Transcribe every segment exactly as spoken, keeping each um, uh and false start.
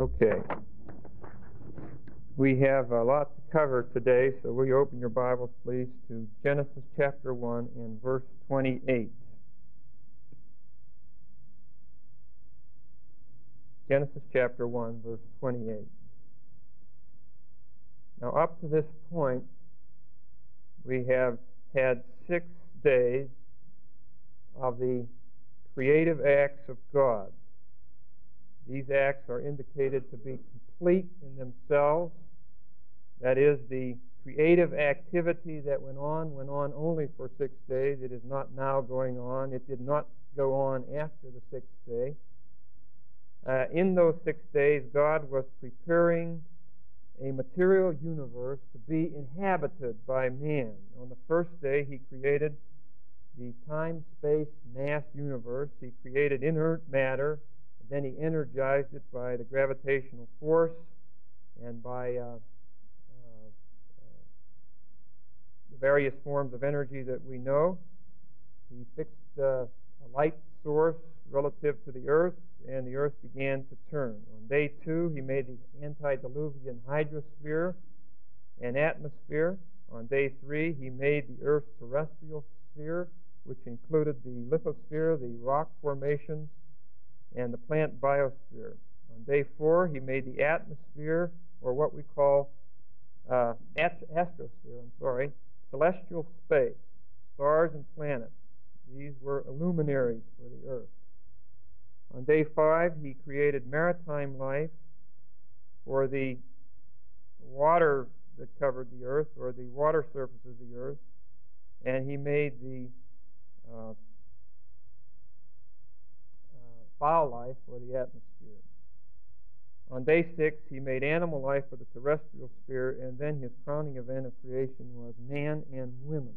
Okay. We have a lot to cover today, so will you open your Bibles, please, to Genesis chapter one and verse twenty-eight. Genesis chapter one, verse twenty-eight. Now, up to this point, we have had six days of the creative acts of God. These acts are indicated to be complete in themselves. That is, the creative activity that went on went on only for six days. It is not now going on. It did not go on after the sixth day. Uh, in those six days, God was preparing a material universe to be inhabited by man. On the first day, He created the time-space mass universe. He created inert matter. Then He energized it by the gravitational force and by uh, uh, uh, the various forms of energy that we know. He fixed uh, a light source relative to the earth, and the earth began to turn. On day two, He made the antediluvian hydrosphere and atmosphere. On day three, He made the earth's terrestrial sphere, which included the lithosphere, the rock formations, and the plant biosphere. On day four, He made the atmosphere, or what we call uh, astrosphere, I'm sorry, celestial space, stars and planets. These were luminaries for the earth. On day five, He created maritime life for the water that covered the earth, or the water surface of the earth, and He made the uh, foul life for the atmosphere. On day six, He made animal life for the terrestrial sphere, and then His crowning event of creation was man and women.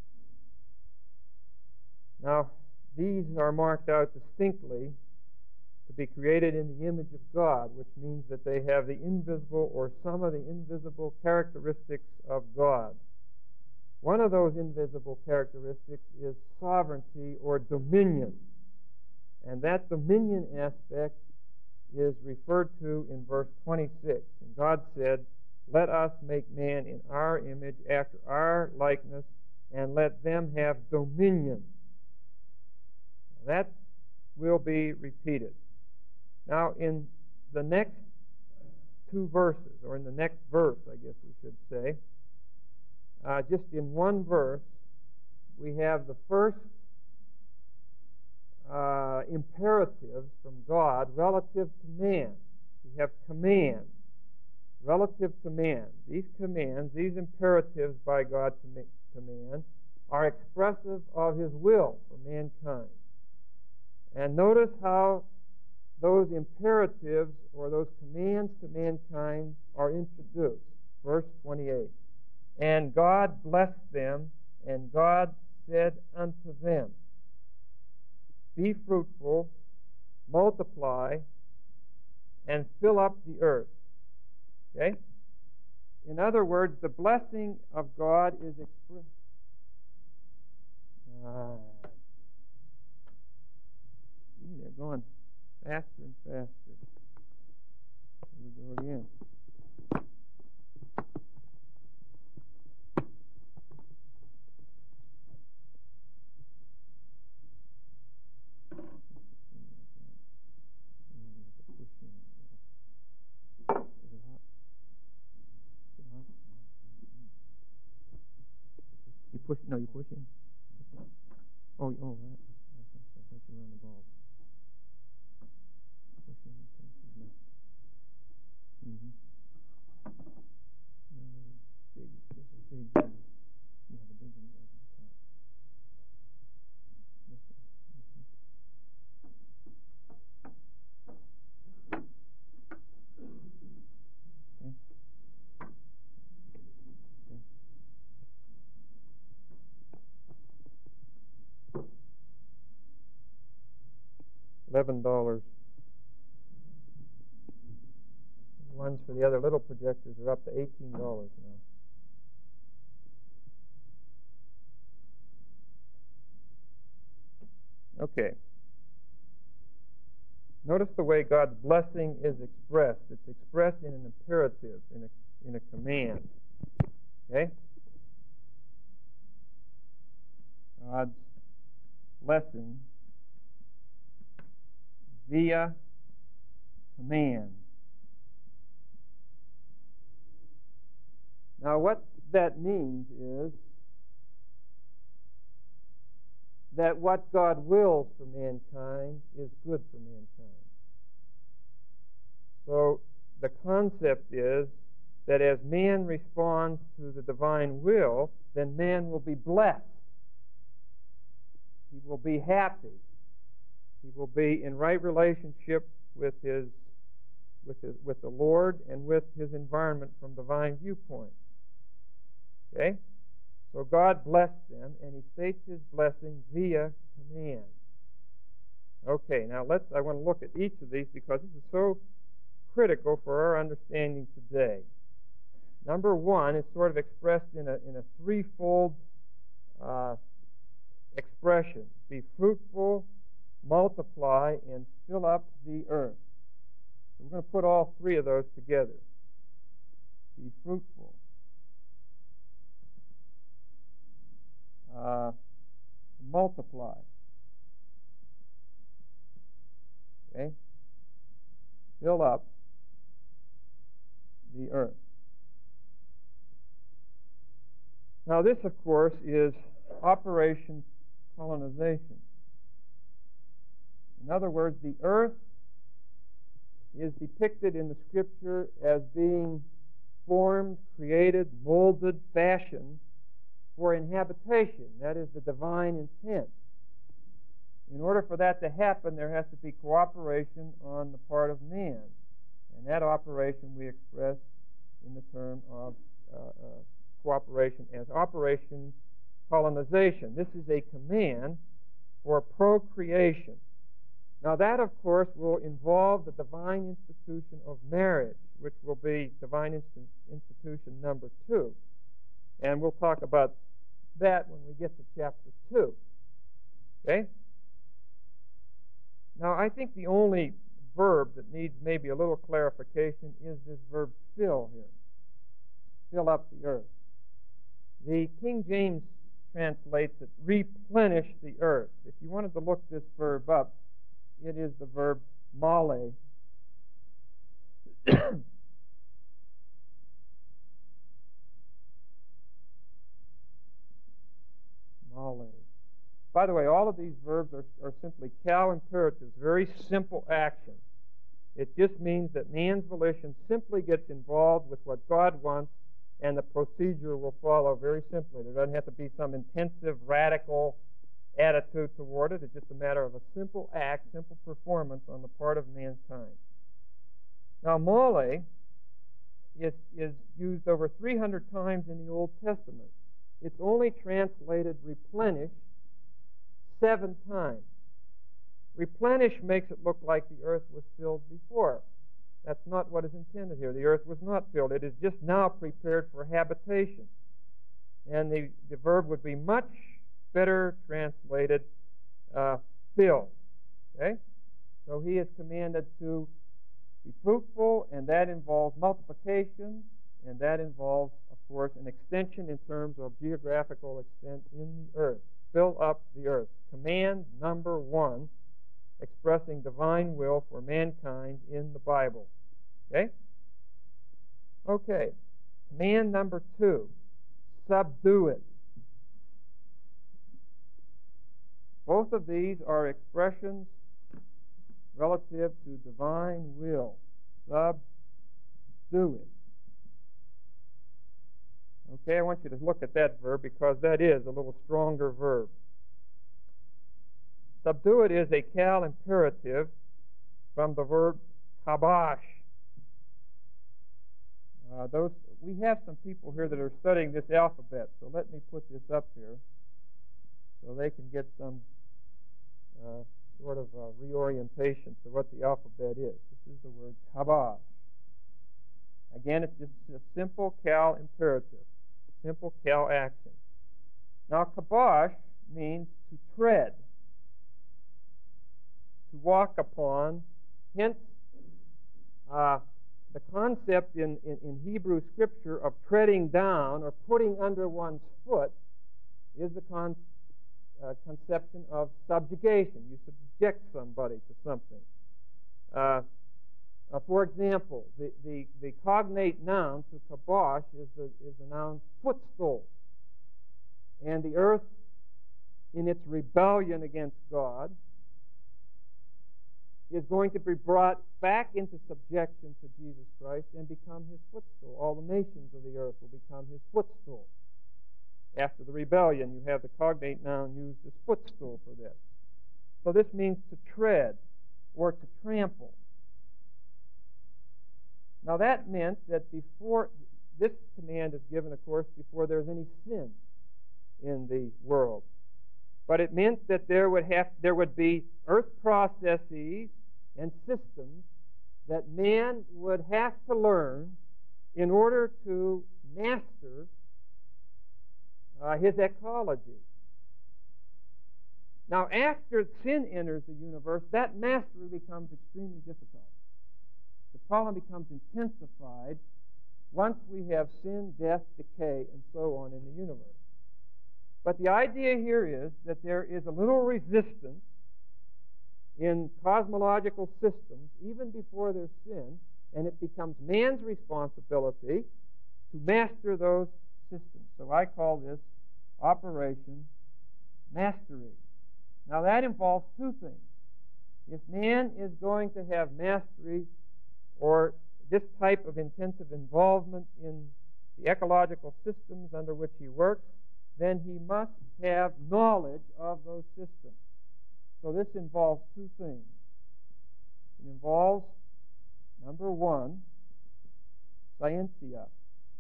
Now, these are marked out distinctly to be created in the image of God, which means that they have the invisible or some of the invisible characteristics of God. One of those invisible characteristics is sovereignty or dominion. And that dominion aspect is referred to in verse twenty-six. And God said, "Let us make man in our image, after our likeness, and let them have dominion." Now, that will be repeated. Now, in the next two verses, or in the next verse, I guess we should say, uh, just in one verse, we have the first Uh, imperatives from God relative to man. We have commands relative to man. These commands, these imperatives by God to, ma- to man, are expressive of His will for mankind. And notice how those imperatives or those commands to mankind are introduced. Verse twenty-eight. And God blessed them, and God said unto them, "Be fruitful, multiply, and fill up the earth." Okay? In other words, the blessing of God is expressed. Ah, gee, they're going faster and faster. Here we go again. You push, no, you push in. Push in. Oh, oh, that. I thought you were on the bulb. Push in and turn to the left. Mm-hmm. No, there's a big, there's a big, uh, yeah, the big one goes on top. This one. Mm-hmm. Okay. Okay. Eleven dollars. The ones for the other little projectors are up to eighteen dollars now. Okay. Notice the way God's blessing is expressed. It's what that means is that what God wills for mankind is good for mankind. So the concept is that as man responds to the divine will, then man will be blessed. He will be happy. He will be in right relationship with his, with his, with the Lord and with his environment from divine viewpoint. Okay? So God blessed them, and he states his blessing via command. Okay, now let's. I want to look at each of these because this is so critical for our understanding today. Number one is sort of expressed in a in a threefold uh, expression: be fruitful, multiply, and fill up the earth. We're going to put all three of those together. Be fruitful. Uh, multiply. Okay? Fill up the earth. Now this, of course, is Operation Colonization. In other words, the earth is depicted in the Scripture as being formed, created, molded, fashioned for inhabitation. That is the divine intent. In order for that to happen, there has to be cooperation on the part of man. And that operation we express in the term of uh, uh, cooperation as Operation Colonization. This is a command for procreation. Now that, of course, will involve the divine institution of marriage, which will be divine inst- institution number two. And we'll talk about that when we get to chapter two. Okay? Now, I think the only verb that needs maybe a little clarification is this verb fill here. Fill up the earth. The King James translates it, replenish the earth. If you wanted to look this verb up, it is the verb male. Male. By the way, all of these verbs are, are simply cal imperatives, very simple action. It just means that man's volition simply gets involved with what God wants, and the procedure will follow very simply. There doesn't have to be some intensive, radical attitude toward it. It's just a matter of a simple act, simple performance on the part of mankind. Now, male is, is used over three hundred times in the Old Testament. It's only translated replenish seven times. Replenish makes it look like the earth was filled before. That's not what is intended here. The earth was not filled. It is just now prepared for habitation. And the, the verb would be much better translated uh, fill. Okay? So he is commanded to be fruitful, and that involves multiplication, and that involves, of course, an extension in terms of geographical extent in the earth. Fill up the earth. Command number one, expressing divine will for mankind in the Bible. Okay? Okay. Command number two, subdue it. Both of these are expressions relative to divine will. Subdue it. Okay, I want you to look at that verb because that is a little stronger verb. Subdue it is a cal imperative from the verb kabash. Uh, those we have some people here that are studying this alphabet, so let me put this up here so they can get some uh, sort of uh, reorientation to what the alphabet is. This is the word kabash. Again, it's just a simple cal imperative, simple cal action. Now, kabash means to tread, to walk upon. Hence, uh, the concept in, in, in Hebrew Scripture of treading down or putting under one's foot is the con, uh, conception of subjugation. You subject somebody to something. Uh, Uh, for example, the, the, the cognate noun to kabosh is the, is the noun footstool. And the earth, in its rebellion against God, is going to be brought back into subjection to Jesus Christ and become his footstool. All the nations of the earth will become his footstool. After the rebellion, you have the cognate noun used as footstool for this. So this means to tread or to trample. Now that meant that before, this command is given, of course, before there's any sin in the world. But it meant that there would have, there would be earth processes and systems that man would have to learn in order to master uh, his ecology. Now, after sin enters the universe, that mastery becomes extremely difficult. The problem becomes intensified once we have sin, death, decay, and so on in the universe. But the idea here is that there is a little resistance in cosmological systems even before there's sin, and it becomes man's responsibility to master those systems. So I call this Operation Mastery. Now that involves two things. If man is going to have mastery or this type of intensive involvement in the ecological systems under which he works, then he must have knowledge of those systems. So this involves two things. It involves, number one, scientia.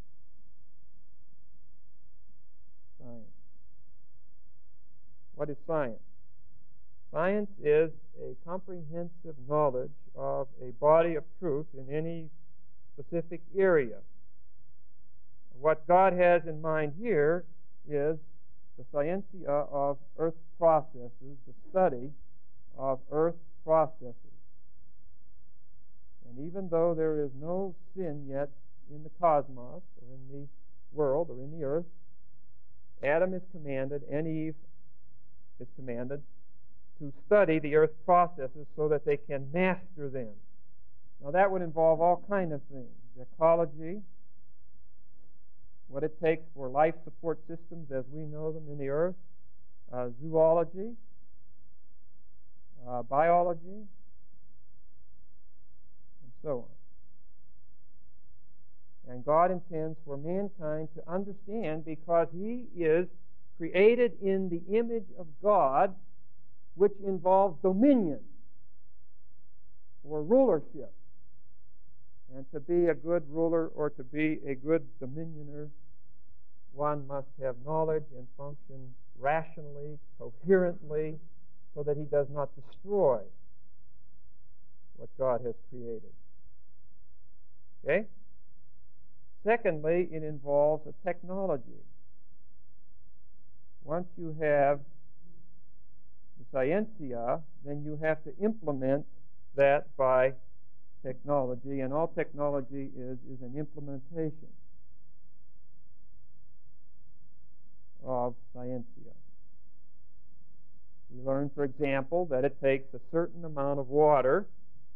Science. What is science? Science is a comprehensive knowledge of a body of truth in any specific area. What God has in mind here is the scientia of earth processes, the study of earth processes. And even though there is no sin yet in the cosmos, or in the world, or in the earth, Adam is commanded, and Eve is commanded, to study the earth processes so that they can master them. Now that would involve all kinds of things. Ecology, what it takes for life support systems as we know them in the earth, uh, zoology, uh, biology, and so on. And God intends for mankind to understand, because he is created in the image of God, which involves dominion or rulership. And to be a good ruler or to be a good dominioner, one must have knowledge and function rationally, coherently, so that he does not destroy what God has created. Okay? Secondly, it involves a technology. Once you have the scientia, then you have to implement that by technology, and all technology is is an implementation of scientia. We learn, for example, that it takes a certain amount of water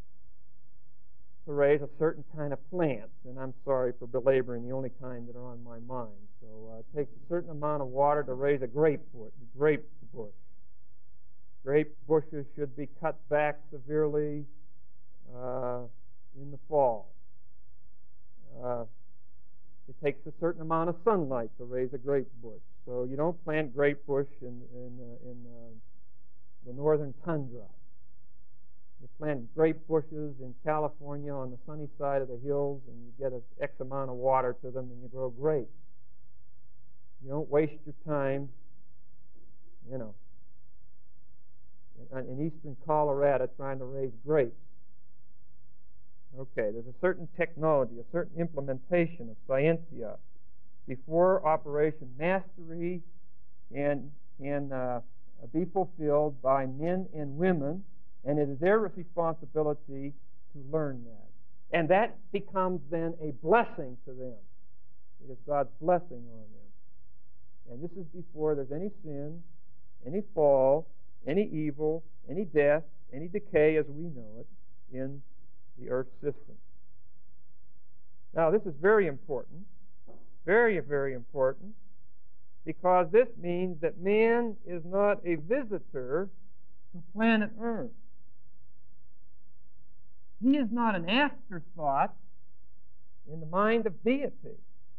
to raise a certain kind of plants, and I'm sorry for belaboring the only kind that are on my mind. So uh, it takes a certain amount of water to raise a grape bush. Grape bush. Grape bushes should be cut back severely uh, in the fall. Uh, it takes a certain amount of sunlight to raise a grape bush. So you don't plant grape bush in in, uh, in uh, the northern tundra. You plant grape bushes in California on the sunny side of the hills, and you get an X amount of water to them, and you grow grapes. You don't waste your time, you know, in, in eastern Colorado trying to raise grapes. Okay, there's a certain technology, a certain implementation of scientia before Operation Mastery can, can uh, be fulfilled by men and women, and it is their responsibility to learn that. And that becomes then a blessing to them. It is God's blessing on them. And this is before there's any sin, any fall, any evil, any death, any decay as we know it in the earth system. Now, this is very important, very, very important, because this means that man is not a visitor to planet Earth. He is not an afterthought in the mind of deity.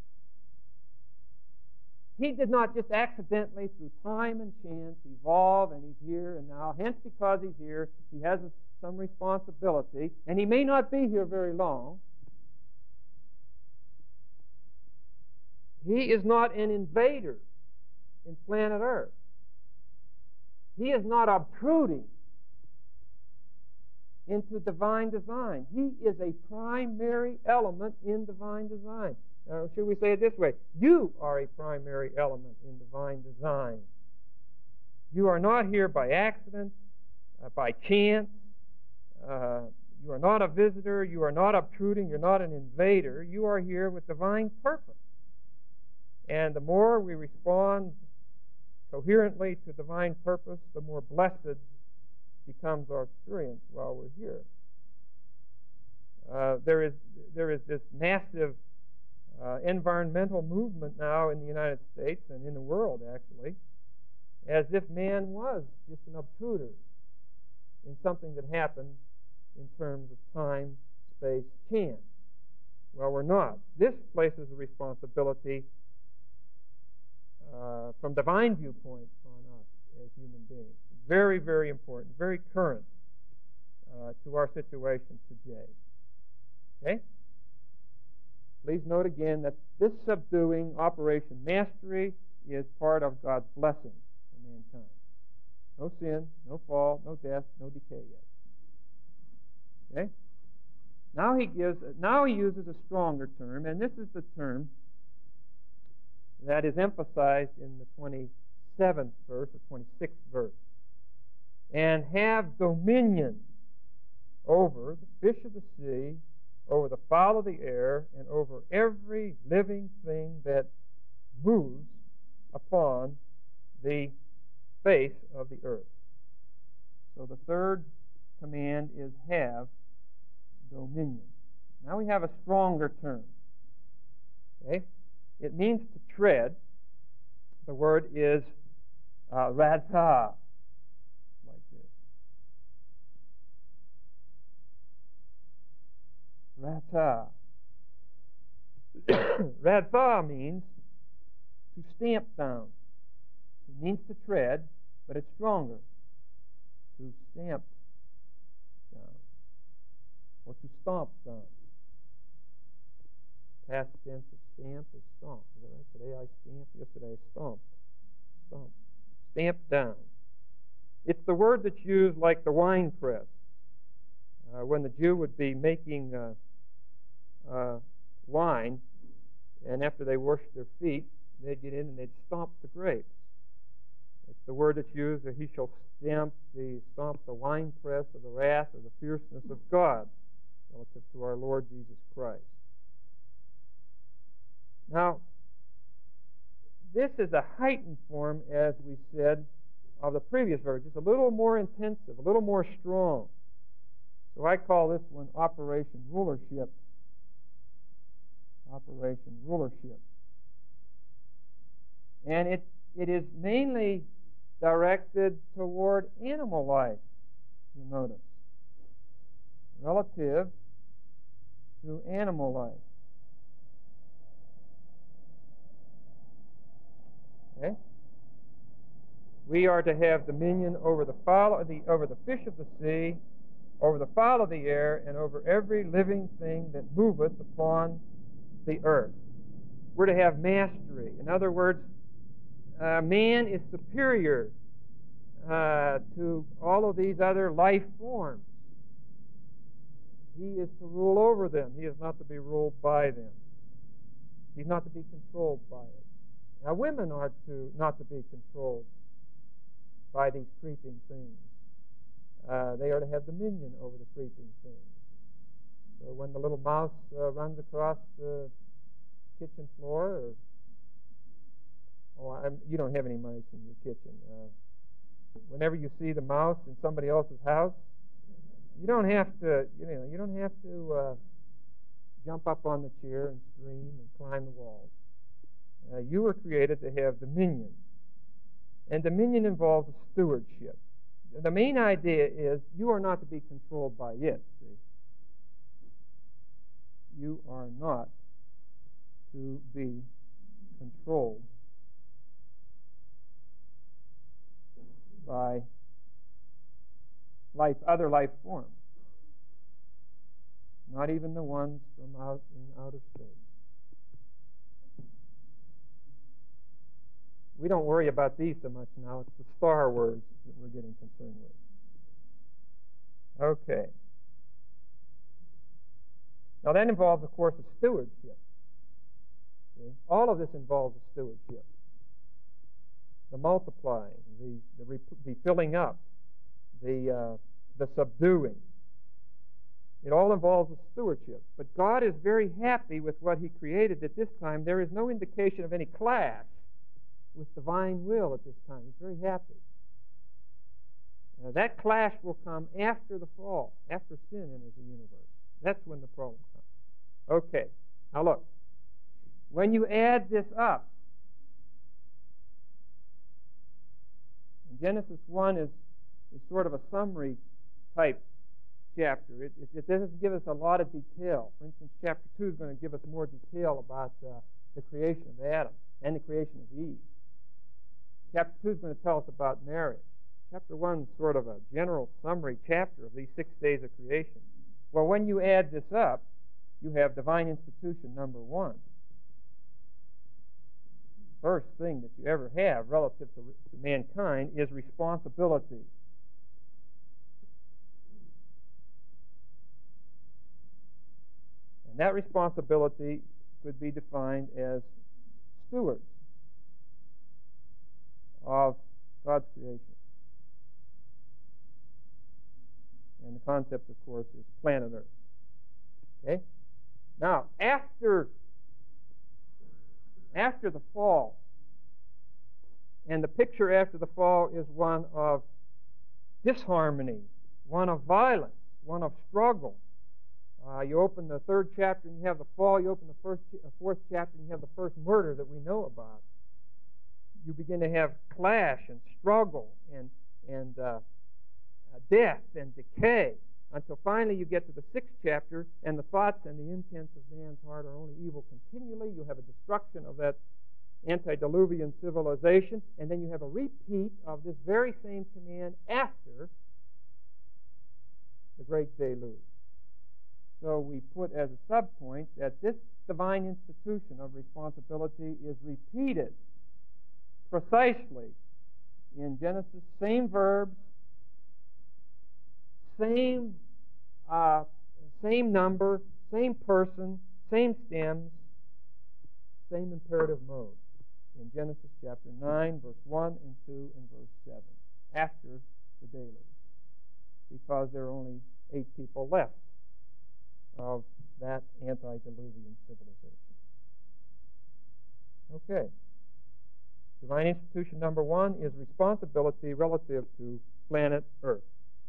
He did not just accidentally, through time and chance, evolve, and he's here and now. Hence, because he's here, he has some responsibility, and he may not be here very long. He is not an invader in planet Earth. He is not obtruding into divine design. He is a primary element in divine design. Uh, should we say it this way? You are a primary element in divine design. You are not here by accident, uh, by chance. Uh, you are not a visitor. You are not obtruding. You're not an invader. You are here with divine purpose. And the more we respond coherently to divine purpose, the more blessed becomes our experience while we're here. Uh, there is there is this massive uh, environmental movement now in the United States and in the world, actually, as if man was just an obtruder in something that happened in terms of time, space, chance. Well, we're not. This places a responsibility uh, from divine viewpoint on us as human beings. Very, very important, very current uh, to our situation today. Okay? Please note again that this subduing operation, mastery, is part of God's blessing for mankind. No sin, no fall, no death, no decay yet. Okay? Now he gives. Now he uses a stronger term, and this is the term that is emphasized in the twenty-seventh verse or twenty-sixth verse. And have dominion over the fish of the sea, over the fowl of the air, and over every living thing that moves upon the face of the earth. So the third command is have dominion. Now we have a stronger term. Okay? It means to tread. The word is uh, ratha. Ratha. Ratha means to stamp down. It means to tread, but it's stronger. To stamp down. Or to stomp down. Past tense of stamp is stomp. Is that right? Today I stamped, yesterday I stomped. Stomp. Stamp down. It's the word that's used like the wine press. Uh, when the Jew would be making uh, uh, wine, and after they washed their feet, they'd get in and they'd stomp the grapes. It's the word that's used that he shall stamp the stomp the winepress of the wrath or the fierceness of God relative to our Lord Jesus Christ. Now, this is a heightened form, as we said, of the previous verse. It's a little more intensive, a little more strong. So I call this one Operation Rulership. Operation Rulership. And it it is mainly directed toward animal life, you'll notice. Relative to animal life. Okay? We are to have dominion over the fowl, the over the fish of the sea, over the fowl of the air, and over every living thing that moveth upon the earth. We're to have mastery. In other words, uh, man is superior uh, to all of these other life forms. He is to rule over them. He is not to be ruled by them. He's not to be controlled by it. Now, women are to not to be controlled by these creeping things. Uh, they are to have dominion over the creeping things. So when the little mouse uh, runs across the kitchen floor, or oh, I'm, you don't have any mice in your kitchen. Uh, whenever you see the mouse in somebody else's house, You don't have to, you know, you don't have to uh, jump up on the chair and scream and climb the walls. Uh, you were created to have dominion. And dominion involves a stewardship. The main idea is you are not to be controlled by it, see. You are not to be controlled by life, other life forms. Not even the ones from out in outer space. We don't worry about these so much now. It's the Star Wars that we're getting concerned with. Okay. Now that involves, of course, a stewardship. See? All of this involves a stewardship. The multiplying, the the, rep- the filling up, the uh, the subduing. It all involves a stewardship. But God is very happy with what He created at this time. There is no indication of any clash with divine will at this time. He's very happy. Now, that clash will come after the fall, after sin enters the universe. That's when the problem comes. Okay. Now look. When you add this up, and Genesis one is, is sort of a summary type chapter. It, it, it doesn't give us a lot of detail. For instance, chapter two is going to give us more detail about uh, the creation of Adam and the creation of Eve. Chapter two is going to tell us about marriage. Chapter one is sort of a general summary chapter of these six days of creation. Well, when you add this up, you have divine institution number one. First thing that you ever have relative to, to mankind is responsibility. And that responsibility could be defined as stewards of God's creation. And the concept, of course, is planet Earth. Okay? Now, after, after the fall, and the picture after the fall is one of disharmony, one of violence, one of struggle. Uh, you open the third chapter and you have the fall. You open the first, uh, fourth chapter and you have the first murder that we know about. You begin to have clash and struggle and and uh, death and decay until finally you get to the sixth chapter and the thoughts and the intents of man's heart are only evil continually. You have a destruction of that antediluvian civilization, and then you have a repeat of this very same command after the great deluge. So we put as a subpoint that this divine institution of responsibility is repeated precisely in Genesis, same verbs, same uh, same number, same person, same stems, same imperative mode in Genesis chapter nine, verse one and two and verse seven, after the deluge, because there are only eight people left of that antediluvian civilization. Okay. Divine institution number one is responsibility relative to planet Earth.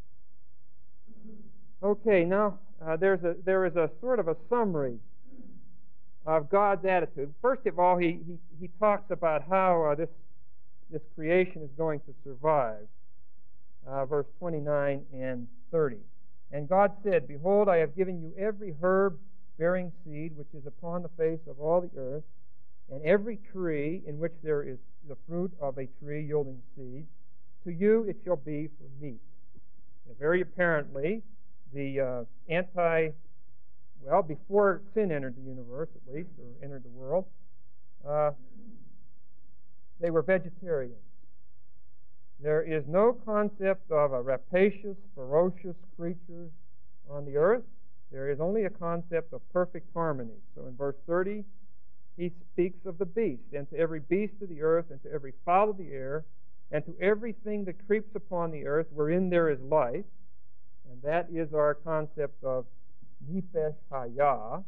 Okay, now uh, there's a there is a sort of a summary of God's attitude. First of all, he he, he talks about how uh, this this creation is going to survive. Uh, verse twenty-nine and thirty. And God said, "Behold, I have given you every herb bearing seed which is upon the face of all the earth, and every tree in which there is the fruit of a tree yielding seed. To you it shall be for meat." And very apparently, the uh, anti, well, before sin entered the universe, at least, or entered the world, uh, they were vegetarians. There is no concept of a rapacious, ferocious creature on the earth. There is only a concept of perfect harmony. So in verse thirty, he speaks of the beast, and to every beast of the earth, and to every fowl of the air, and to everything that creeps upon the earth, wherein there is life. And that is our concept of nefesh hayah.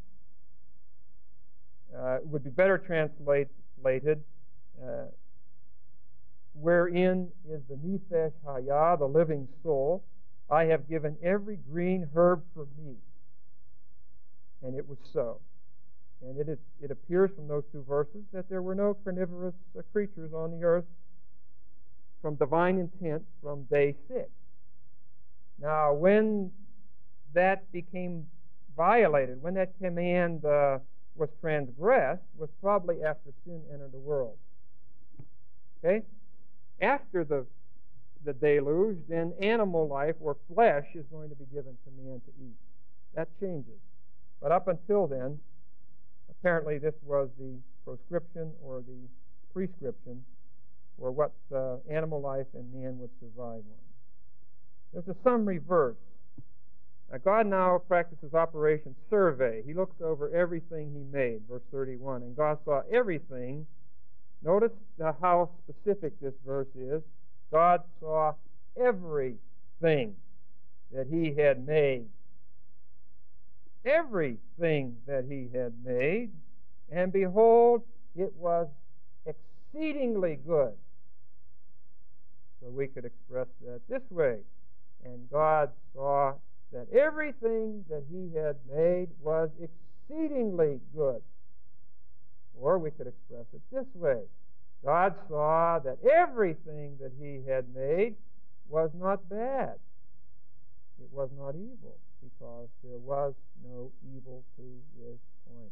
Uh, it would be better translated, uh, wherein is the nefesh hayah, the living soul. I have given every green herb for meat. And it was so. And it, is, it appears from those two verses that there were no carnivorous uh, creatures on the earth from divine intent from day six. Now, when that became violated, when that command uh, was transgressed, was probably after sin entered the world. Okay? After the, the deluge, then animal life or flesh is going to be given to man to eat. That changes. But up until then, apparently this was the proscription or the prescription for what uh, animal life and man would survive on. There's a summary verse. Now, God now practices Operation Survey. He looks over everything He made, verse thirty-one. And God saw everything. Notice the, how specific this verse is. God saw everything that He had made. Everything that He had made. And behold, it was exceedingly good. So we could express that this way. And God saw that everything that He had made was exceedingly good. Or we could express it this way. God saw that everything that He had made was not bad. It was not evil, because there was no evil to this point.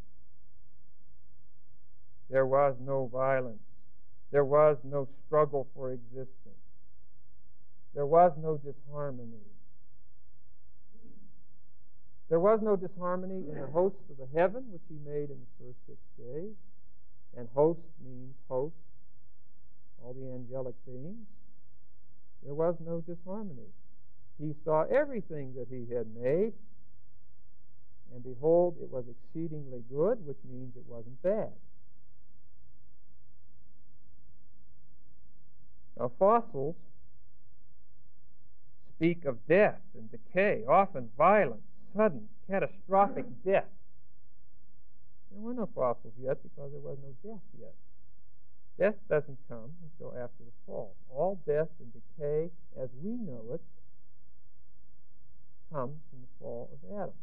There was no violence. There was no struggle for existence. There was no disharmony. There was no disharmony in the hosts of the heaven, which He made in the first six days. And host means host, all the angelic beings. There was no disharmony. He saw everything that He had made, and behold, it was exceedingly good, which means it wasn't bad. Now, fossils speak of death and decay, often violent, sudden, catastrophic death. There were no fossils yet because there was no death yet. Death doesn't come until after the fall. All death and decay, as we know it, comes from the fall of Adam.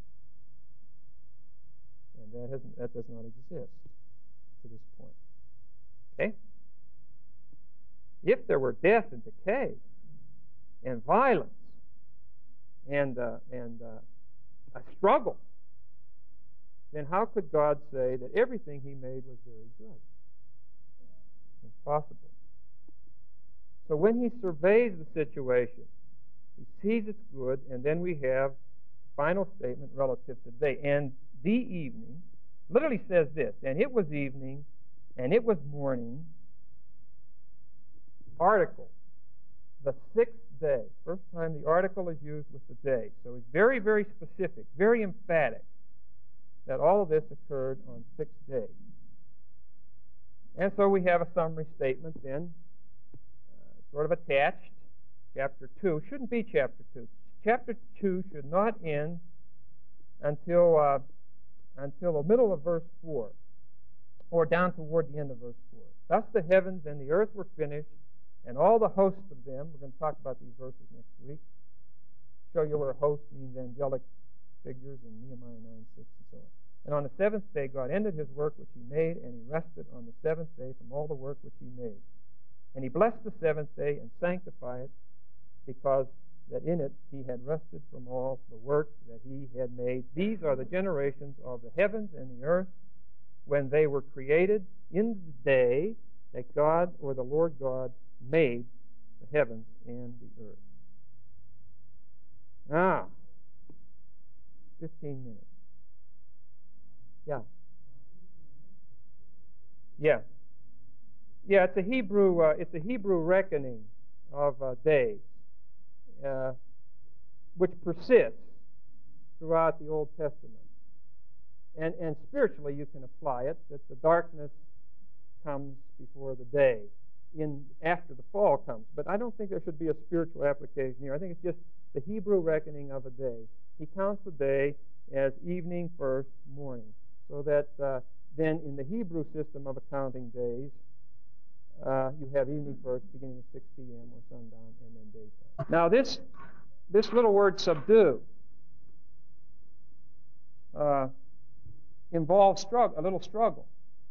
And that, hasn't, that does not exist to this point. Okay? If there were death and decay and violence and, uh, and uh, a struggle, then how could God say that everything He made was very good? Impossible. So when He surveys the situation, He sees it's good, and then we have the final statement relative to today. And the evening literally says this, and it was evening, and it was morning. Article, the sixth day. First time the article is used with the day. So it's very, very specific, very emphatic that all of this occurred on six days. And so we have a summary statement then, uh, sort of attached. Chapter two shouldn't be chapter two. Chapter two should not end until uh, until the middle of verse four, or down toward the end of verse four. Thus the heavens and the earth were finished, and all the hosts of them. We're going to talk about these verses next week. Show you where host means angelic figures in Nehemiah nine six and so on. And on the seventh day God ended His work which He made, and He rested on the seventh day from all the work which He made. And He blessed the seventh day and sanctified it, because that in it He had rested from all the work that He had made. These are the generations of the heavens and the earth when they were created in the day that God, or the Lord God, made the heavens and the earth. Now, fifteen minutes. Yeah. Yeah. Yeah, it's a Hebrew, uh, it's a Hebrew reckoning of uh, days, uh, which persists throughout the Old Testament. And, and spiritually you can apply it, that the darkness comes before the day, in after the fall comes. But I don't think there should be a spiritual application here. I think it's just the Hebrew reckoning of a day. He counts the day as evening first, morning. So that uh, then in the Hebrew system of accounting days, uh, you have evening first, beginning at six p.m. or sundown, and then daytime. Now this this little word subdue uh, involves struggle, a little struggle.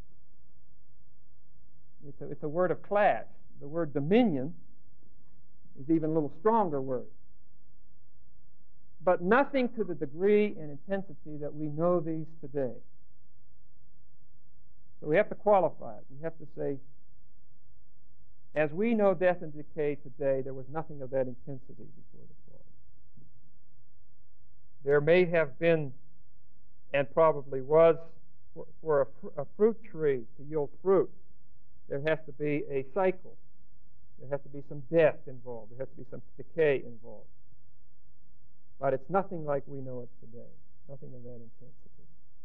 It's a, it's a word of clash. The word dominion is even a little stronger word. But nothing to the degree and intensity that we know these today. So we have to qualify it. We have to say, as we know death and decay today, there was nothing of that intensity before the fall. There may have been, and probably was, for, for a, fr- a fruit tree to yield fruit, there has to be a cycle. There has to be some death involved. There has to be some decay involved. But it's nothing like we know it today. Nothing of that intensity.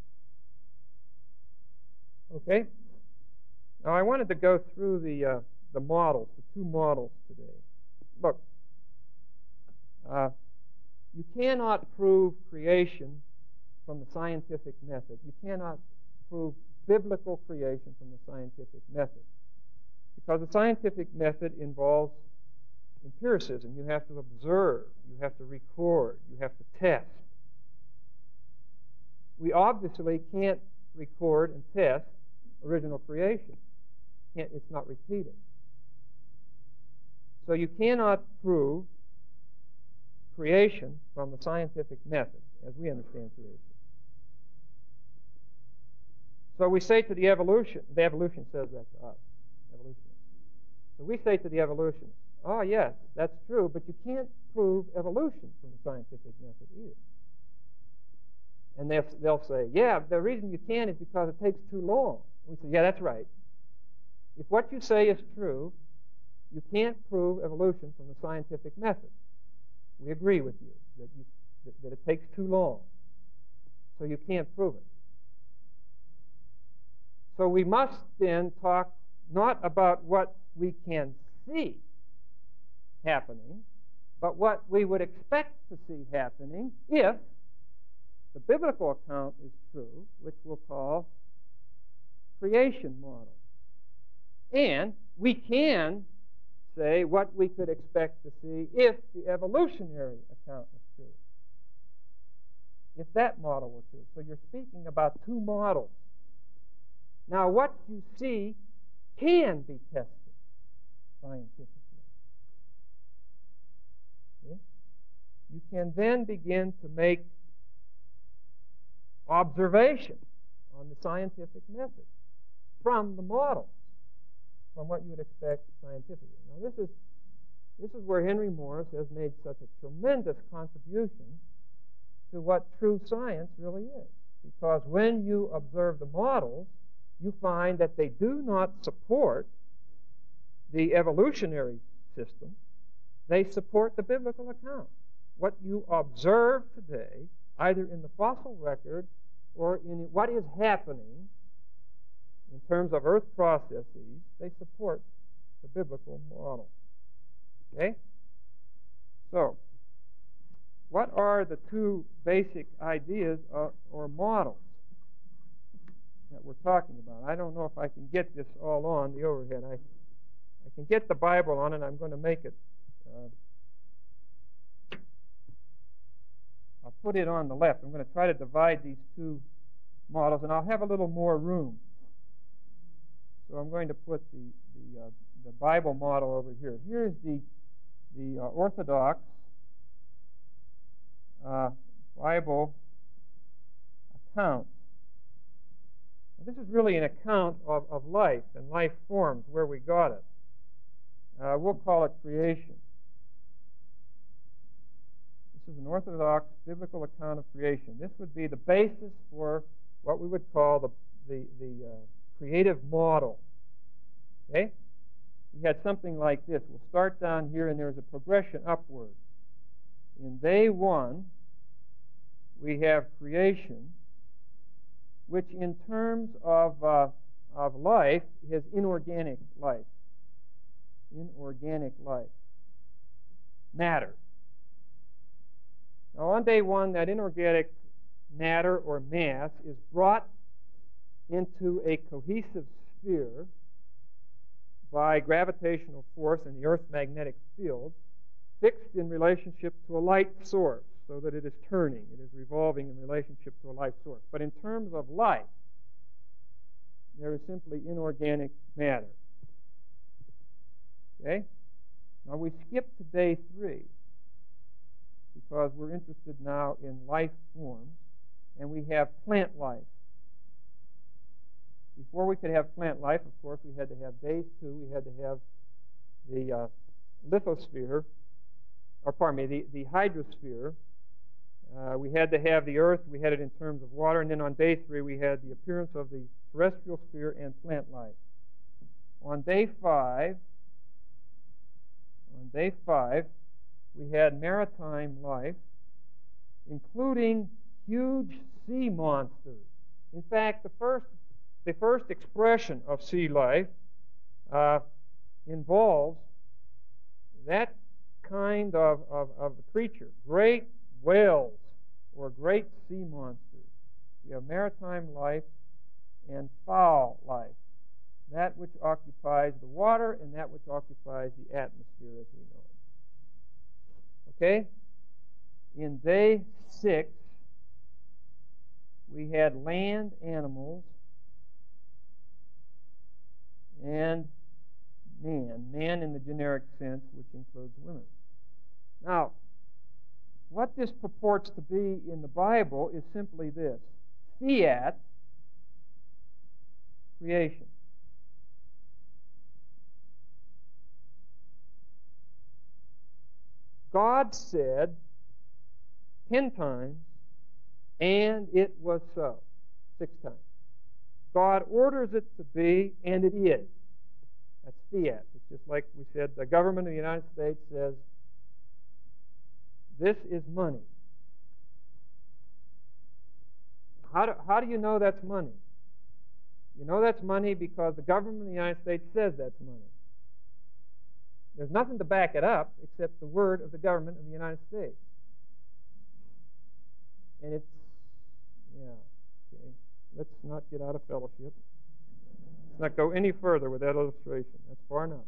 Okay? Now I wanted to go through the uh, the models, the two models today. Look, uh, you cannot prove creation from the scientific method. You cannot prove biblical creation from the scientific method. Because the scientific method involves empiricism. You have to observe. You have to record. You have to test. We obviously can't record and test original creation. Can't, it's not repeated. So you cannot prove creation from the scientific method, as we understand creation. So we say to the evolution, the evolution says that to us, evolutionists. So we say to the evolutionists, oh yes, that's true, but you can't prove evolution from the scientific method either. And they'll, they'll say, yeah, the reason you can't is because it takes too long. We say, yeah, that's right. If what you say is true, you can't prove evolution from the scientific method. We agree with you that, you that, that it takes too long. So you can't prove it. So we must then talk not about what we can see happening, but what we would expect to see happening if the biblical account is true, which we'll call creation model. And we can say what we could expect to see if the evolutionary account was true. If that model were true. So you're speaking about two models. Now, what you see can be tested scientifically. See? You can then begin to make observations on the scientific method from the models, from what you would expect scientifically. Now, this is this is where Henry Morris has made such a tremendous contribution to what true science really is. Because when you observe the models, you find that they do not support the evolutionary system. They support the biblical account. What you observe today, either in the fossil record or in what is happening in terms of earth processes, they support the biblical model. Okay? So, what are the two basic ideas or, or models that we're talking about? I don't know if I can get this all on the overhead. I, I can get the Bible on, and I'm going to make it. Uh, I'll put it on the left. I'm going to try to divide these two models, and I'll have a little more room. So I'm going to put the the, uh, the Bible model over here. Here's the the uh, Orthodox uh, Bible account. Now, this is really an account of, of life and life forms, where we got it. Uh, we'll call it creation. This is an Orthodox biblical account of creation. This would be the basis for what we would call the the, the uh, creative model. Okay? We had something like this. We'll start down here, and there's a progression upward. In day one, we have creation, which in terms of, uh, of life is inorganic life. Inorganic life. Matter. Now, on day one, that inorganic matter or mass is brought into a cohesive sphere by gravitational force and the Earth's magnetic field, fixed in relationship to a light source, so that it is turning, it is revolving in relationship to a light source. But in terms of life, there is simply inorganic matter. Okay? Now we skip to day three because we're interested now in life forms, and we have plant life. Before we could have plant life, of course, we had to have days two. We had to have the uh, lithosphere, or pardon me, the, the hydrosphere. Uh, we had to have the earth. We had it in terms of water. And then on day three, we had the appearance of the terrestrial sphere and plant life. On day five, on day five, we had maritime life, including huge sea monsters. In fact, the first, the first expression of sea life uh, involves that kind of, of, of creature, great whales or great sea monsters. We have maritime life and foul life, that which occupies the water and that which occupies the atmosphere as we know it. Okay? In day six, we had land animals and man. Man in the generic sense, which includes women. Now, what this purports to be in the Bible is simply this: fiat creation. God said ten times, and it was so. Six times. God orders it to be, and it is. That's fiat. It's just like we said, the government of the United States says, this is money. How do, how do you know that's money? You know that's money because the government of the United States says that's money. There's nothing to back it up except the word of the government of the United States. And it's, yeah, okay. Let's not get out of fellowship. Let's not go any further with that illustration. That's far enough.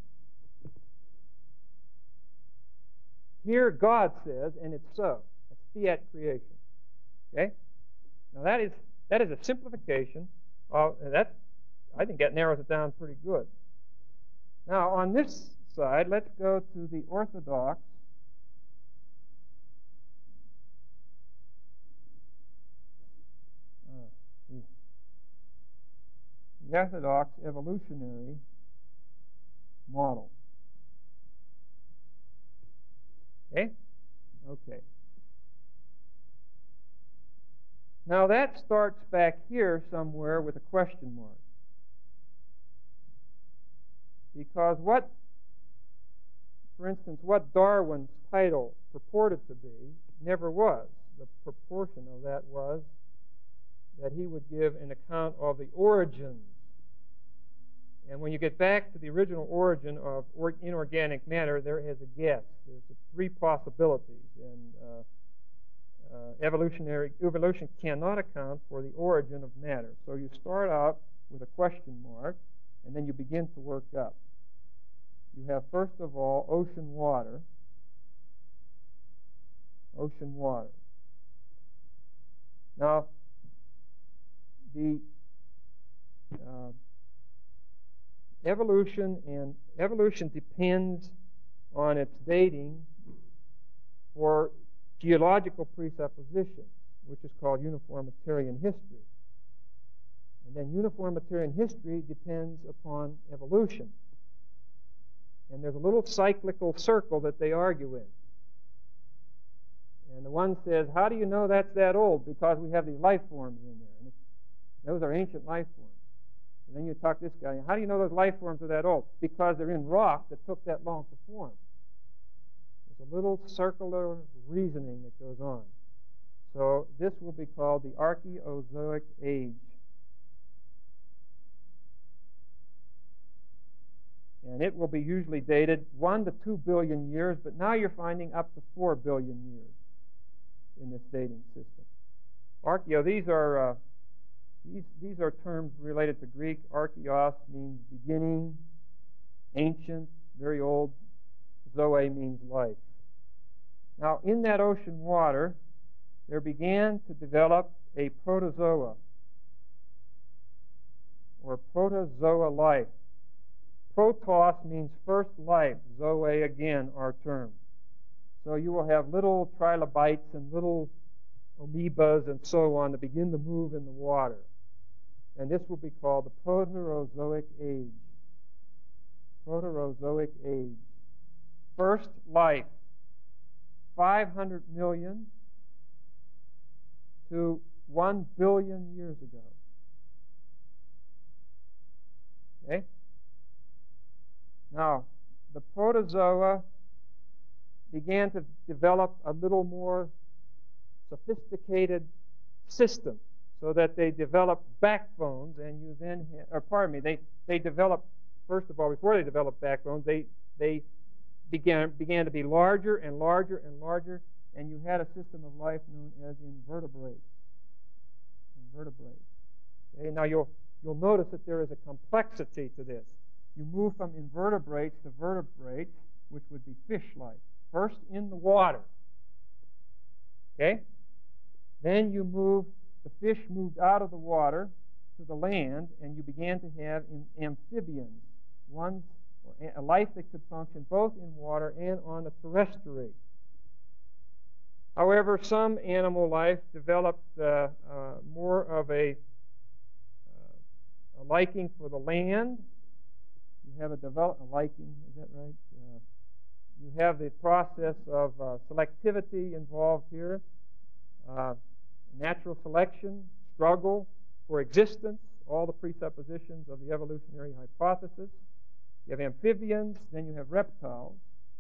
Here God says, and it's so. That's fiat creation. Okay? Now that is that is a simplification. Of, and that's, I think that narrows it down pretty good. Now on this side, let's go to the Orthodox uh, the Orthodox evolutionary model. Okay? Okay. Now that starts back here somewhere with a question mark. Because what, for instance, what Darwin's title purported to be never was. The proportion of that was that he would give an account of the origins. And when you get back to the original origin of inorganic matter, there is a guess. There's three possibilities, and uh, uh, evolutionary evolution cannot account for the origin of matter. So you start out with a question mark, and then you begin to work up. You have, first of all, ocean water. Ocean water. Now, the uh, evolution and evolution depends on its dating for geological presupposition, which is called uniformitarian history. And then uniformitarian history depends upon evolution. And there's a little cyclical circle that they argue in. And the one says, how do you know that's that old? Because we have these life forms in there. And it's, those are ancient life forms. And then you talk to this guy, how do you know those life forms are that old? Because they're in rock that took that long to form. There's a little circular reasoning that goes on. So this will be called the Archaeozoic age. And it will be usually dated one to two billion years, but now you're finding up to four billion years in this dating system. Archaeo, these are uh, these these are terms related to Greek. Archaeos means beginning, ancient, very old. Zoe means life. Now, in that ocean water, there began to develop a protozoa, or protozoa life. Protos means first life. Zoe, again, our term. So you will have little trilobites and little amoebas and so on that begin to move in the water. And this will be called the Proterozoic age. Proterozoic age. First life. five hundred million to one billion years ago. Okay? Now, the protozoa began to develop a little more sophisticated system, so that they develop backbones, and you then, ha- or pardon me, they they develop, first of all, before they developed backbones, they they began began to be larger and larger and larger, and you had a system of life known as invertebrates. Invertebrates. Okay, now you'll you'll notice that there is a complexity to this. You move from invertebrates to vertebrates, which would be fish-like. First in the water. Okay? Then you move, the fish moved out of the water to the land, and you began to have amphibians, ones or a life that could function both in water and on a terrestriate. However, some animal life developed uh, uh, more of a, uh, a liking for the land. You have a, develop, a liking, is that right? Uh, you have the process of uh, selectivity involved here. Uh, natural selection, struggle for existence, all the presuppositions of the evolutionary hypothesis. You have amphibians, then you have reptiles.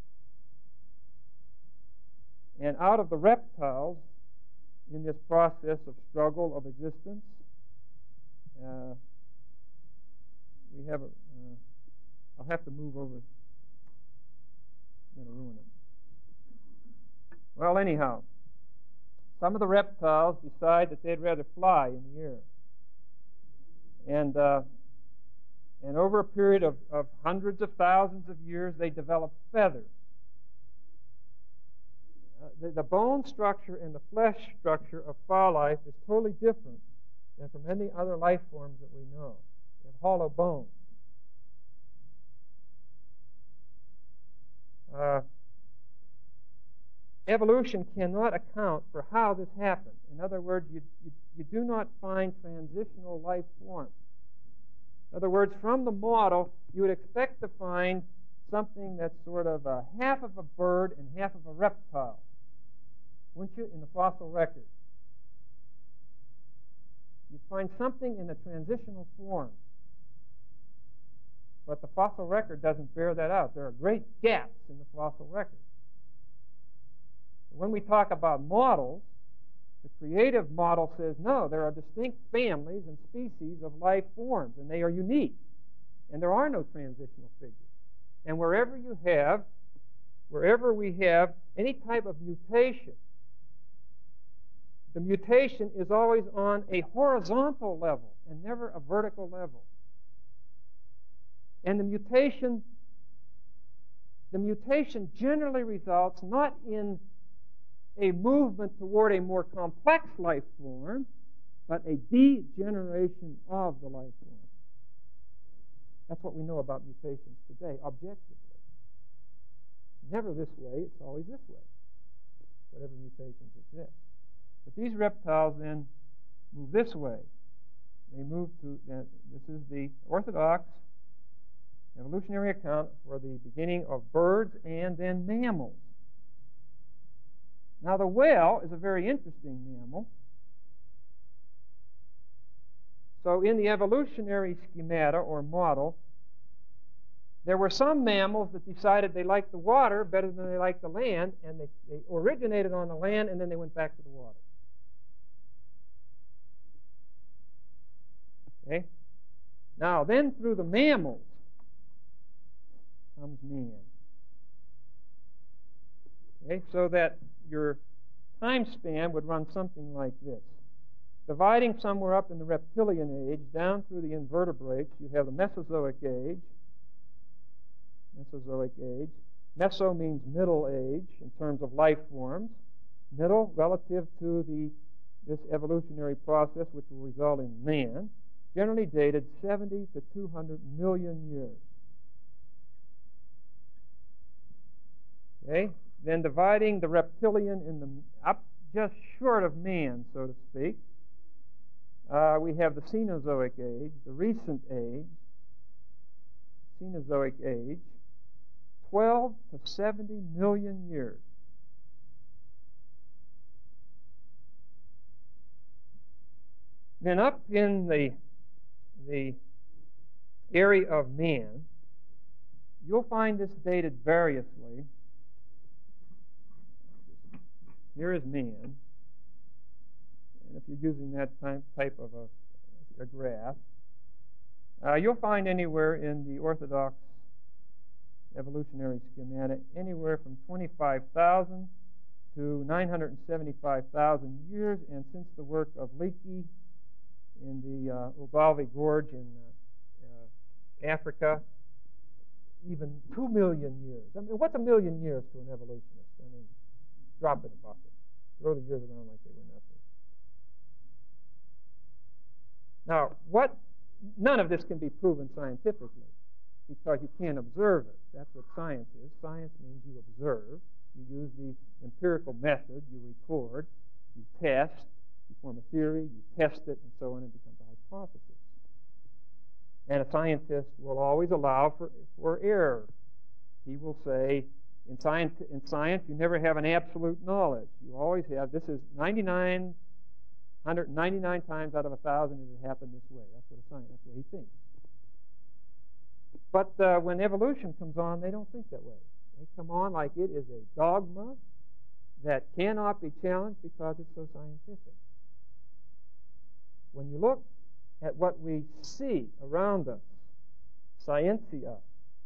And out of the reptiles, in this process of struggle of existence, uh, we have a, uh, I'll have to move over. It's going to ruin it. Well, anyhow, some of the reptiles decide that they'd rather fly in the air. And uh, and over a period of, of hundreds of thousands of years, they develop feathers. Uh, the, the bone structure and the flesh structure of fall life is totally different than from any other life forms that we know. They have hollow bones. Uh, Evolution cannot account for how this happened. In other words, you, you, you do not find transitional life forms. In other words, from the model, you would expect to find something that's sort of a half of a bird and half of a reptile, wouldn't you, in the fossil record? You'd find something in a transitional form. But the fossil record doesn't bear that out. There are great gaps in the fossil record. When we talk about models, the creative model says, no, there are distinct families and species of life forms, and they are unique. And there are no transitional figures. And wherever you have, wherever we have any type of mutation, the mutation is always on a horizontal level and never a vertical level. And the mutation, the mutation generally results not in a movement toward a more complex life form, but a degeneration of the life form. That's what we know about mutations today, objectively. Never this way, it's always this way, whatever mutations exist. But these reptiles then move this way. They move to, uh, this is the orthodox evolutionary account for the beginning of birds and then mammals. Now, the whale is a very interesting mammal. So, in the evolutionary schemata or model, there were some mammals that decided they liked the water better than they liked the land, and they, they originated on the land, and then they went back to the water. Okay? Now, then through the mammals comes man. Okay, so that your time span would run something like this. Dividing somewhere up in the reptilian age, down through the invertebrates, you have the Mesozoic age, Mesozoic age, Meso means middle age in terms of life forms. Middle relative to the this evolutionary process which will result in man, generally dated seventy to two hundred million years. Okay? Then dividing the reptilian in the up just short of man, so to speak, uh, we have the Cenozoic age, the recent age, Cenozoic age, twelve to seventy million years. Then up in the the area of man, you'll find this dated variously. Here is man, and if you're using that type of a, a graph, uh, you'll find anywhere in the Orthodox evolutionary schematic anywhere from twenty-five thousand to nine hundred seventy-five thousand years, and since the work of Leakey in the uh, Uvalde Gorge in uh, uh, Africa, even two million years. I mean, what's a million years to an evolutionist? I mean, drop in a bucket. Throw the years around like they were nothing. Now, what? None of this can be proven scientifically because you can't observe it. That's what science is. Science means you observe. You use the empirical method. You record. You test. You form a theory. You test it, and so on, and it becomes a hypothesis. And a scientist will always allow for, for error. He will say, In science, in science, you never have an absolute knowledge. You always have, this is ninety-nine, one hundred ninety-nine times out of a thousand it has happened this way. That's what a scientist, that's what he thinks. But uh, when evolution comes on, they don't think that way. They come on like it is a dogma that cannot be challenged because it's so scientific. When you look at what we see around us, scientia,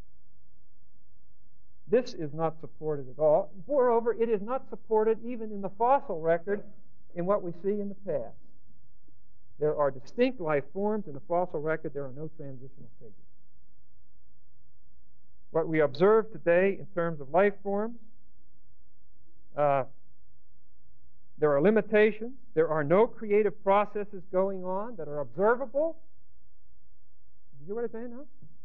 this is not supported at all. Moreover, it is not supported even in the fossil record in what we see in the past. There are distinct life forms in the fossil record. There are no transitional figures. What we observe today in terms of life forms, uh, there are limitations. There are no creative processes going on that are observable. Do you hear what I'm saying now?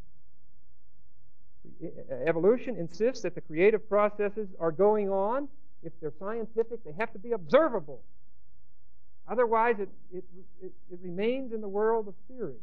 Evolution insists that the creative processes are going on. If they're scientific, they have to be observable. Otherwise, it, it, it, it remains in the world of theory.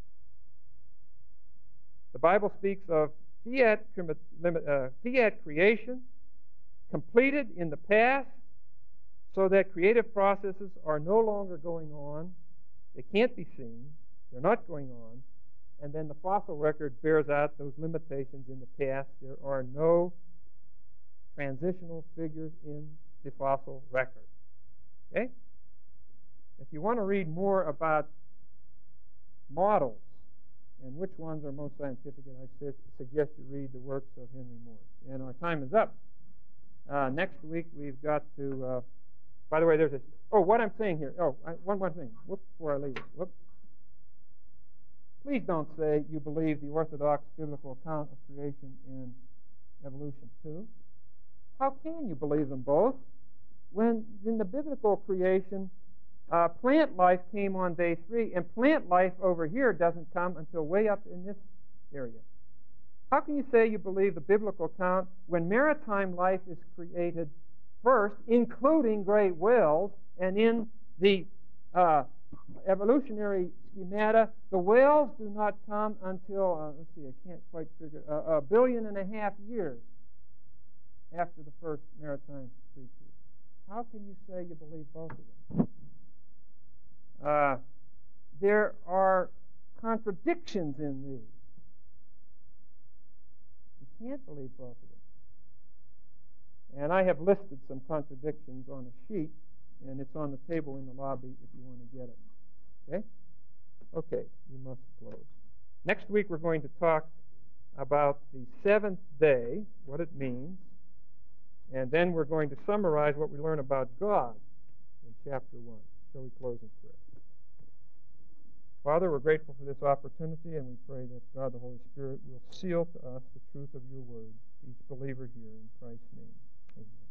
The Bible speaks of fiat, uh, fiat creation completed in the past so that creative processes are no longer going on. They can't be seen. They're not going on. And then the fossil record bears out those limitations in the past. There are no transitional figures in the fossil record. Okay? If you want to read more about models and which ones are most scientific, I suggest you read the works of Henry Morse. And our time is up. Uh, next week we've got to, uh, by the way, there's this, oh, what I'm saying here, oh, I, one more thing, whoop, before I leave it, whoop. Please don't say you believe the Orthodox biblical account of creation and evolution too. How can you believe them both? When in the biblical creation, uh, plant life came on day three, and plant life over here doesn't come until way up in this area. How can you say you believe the biblical account when maritime life is created first, including great whales, and in the uh, evolutionary schemata, the whales do not come until, uh, let's see, I can't quite figure, uh, a billion and a half years after the first maritime creatures. How can you say you believe both of them? Uh, there are contradictions in these. You can't believe both of them. And I have listed some contradictions on a sheet, and it's on the table in the lobby if you want to get it. Okay? Okay, we must close. Next week we're going to talk about the seventh day, what it means, and then we're going to summarize what we learn about God in chapter one. Shall we close in prayer? Father, we're grateful for this opportunity, and we pray that God the Holy Spirit will seal to us the truth of your word, to each believer here. In Christ's name, amen.